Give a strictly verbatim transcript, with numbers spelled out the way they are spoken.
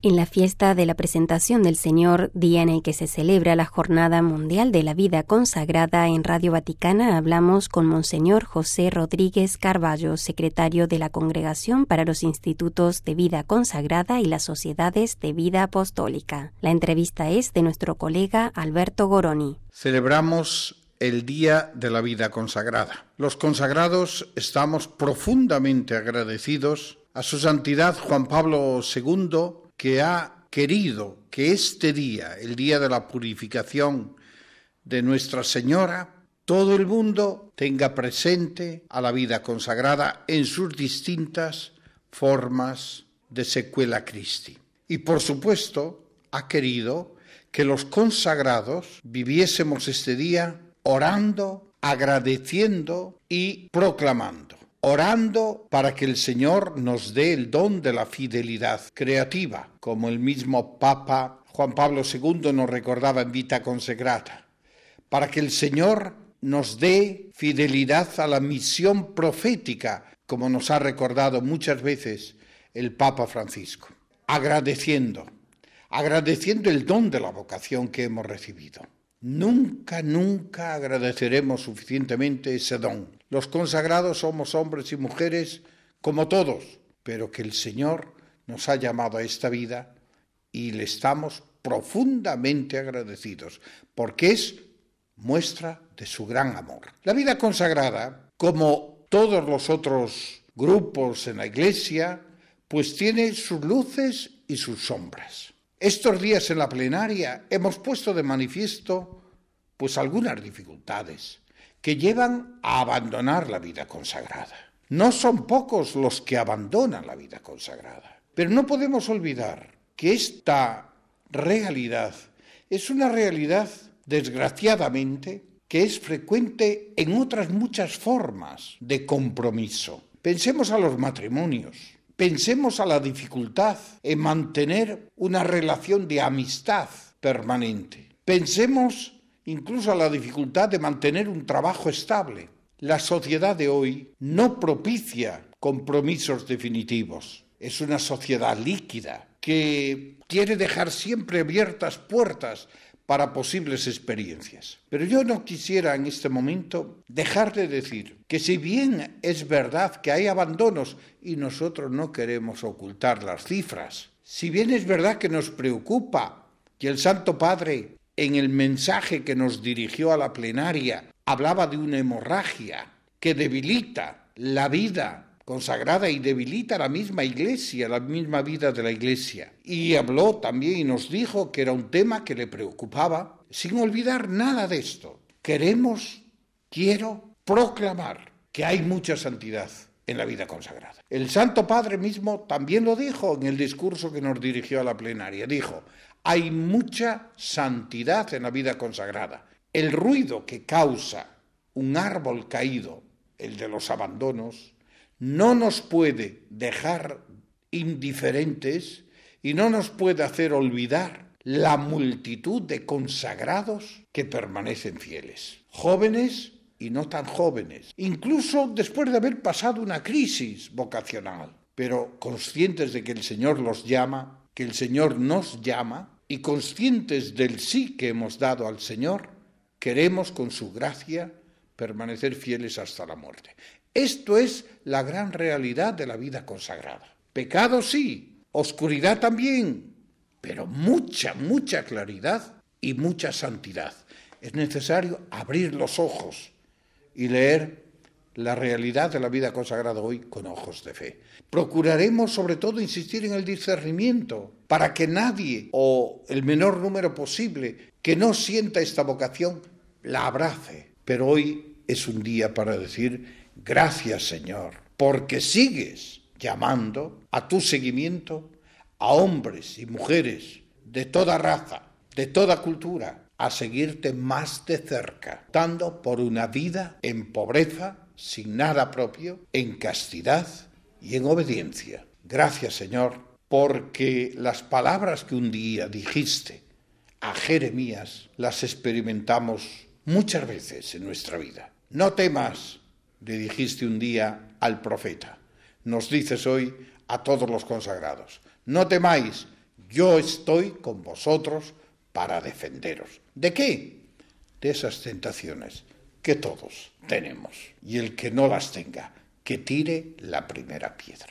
En la fiesta de la Presentación del Señor, día en el que se celebra la Jornada Mundial de la Vida Consagrada, en Radio Vaticana hablamos con Monseñor José Rodríguez Carballo, secretario de la Congregación para los Institutos de Vida Consagrada y las Sociedades de Vida Apostólica. La entrevista es de nuestro colega Alberto Goroni. Celebramos el Día de la Vida Consagrada. Los consagrados estamos profundamente agradecidos a su santidad Juan Pablo segundo, que ha querido que este día, el día de la purificación de Nuestra Señora, todo el mundo tenga presente a la vida consagrada en sus distintas formas de sequela Christi. Y por supuesto, ha querido que los consagrados viviésemos este día orando, agradeciendo y proclamando. Orando para que el Señor nos dé el don de la fidelidad creativa, como el mismo Papa Juan Pablo segundo nos recordaba en Vita Consecrata, para que el Señor nos dé fidelidad a la misión profética, como nos ha recordado muchas veces el Papa Francisco, agradeciendo, agradeciendo el don de la vocación que hemos recibido. Nunca, nunca agradeceremos suficientemente ese don. Los consagrados somos hombres y mujeres como todos, pero que el Señor nos ha llamado a esta vida y le estamos profundamente agradecidos, porque es muestra de su gran amor. La vida consagrada, como todos los otros grupos en la Iglesia, pues tiene sus luces y sus sombras. Estos días en la plenaria hemos puesto de manifiesto pues algunas dificultades que llevan a abandonar la vida consagrada. No son pocos los que abandonan la vida consagrada, pero no podemos olvidar que esta realidad es una realidad, desgraciadamente, que es frecuente en otras muchas formas de compromiso. Pensemos a los matrimonios. Pensemos a la dificultad en mantener una relación de amistad permanente. Pensemos incluso a la dificultad de mantener un trabajo estable. La sociedad de hoy no propicia compromisos definitivos. Es una sociedad líquida que quiere dejar siempre abiertas puertas para posibles experiencias. Pero yo no quisiera en este momento dejar de decir que si bien es verdad que hay abandonos y nosotros no queremos ocultar las cifras, si bien es verdad que nos preocupa que el Santo Padre en el mensaje que nos dirigió a la plenaria hablaba de una hemorragia que debilita la vida consagrada y debilita la misma Iglesia, la misma vida de la Iglesia. Y habló también y nos dijo que era un tema que le preocupaba, sin olvidar nada de esto. Queremos, quiero proclamar que hay mucha santidad en la vida consagrada. El Santo Padre mismo también lo dijo en el discurso que nos dirigió a la plenaria. Dijo, hay mucha santidad en la vida consagrada. El ruido que causa un árbol caído, el de los abandonos, no nos puede dejar indiferentes y no nos puede hacer olvidar la multitud de consagrados que permanecen fieles. Jóvenes y no tan jóvenes, incluso después de haber pasado una crisis vocacional, pero conscientes de que el Señor los llama, que el Señor nos llama, y conscientes del sí que hemos dado al Señor, queremos con su gracia permanecer fieles hasta la muerte. Esto es la gran realidad de la vida consagrada. Pecado sí, oscuridad también, pero mucha, mucha claridad y mucha santidad. Es necesario abrir los ojos y leer la realidad de la vida consagrada hoy con ojos de fe. Procuraremos sobre todo insistir en el discernimiento para que nadie o el menor número posible que no sienta esta vocación la abrace. Pero hoy es un día para decir gracias, Señor, porque sigues llamando a tu seguimiento a hombres y mujeres de toda raza, de toda cultura, a seguirte más de cerca, optando por una vida en pobreza, sin nada propio, en castidad y en obediencia. Gracias, Señor, porque las palabras que un día dijiste a Jeremías las experimentamos muchas veces en nuestra vida. No temas, le dijiste un día al profeta. Nos dices hoy a todos los consagrados. No temáis, yo estoy con vosotros para defenderos. ¿De qué? De esas tentaciones que todos tenemos. Y el que no las tenga, que tire la primera piedra.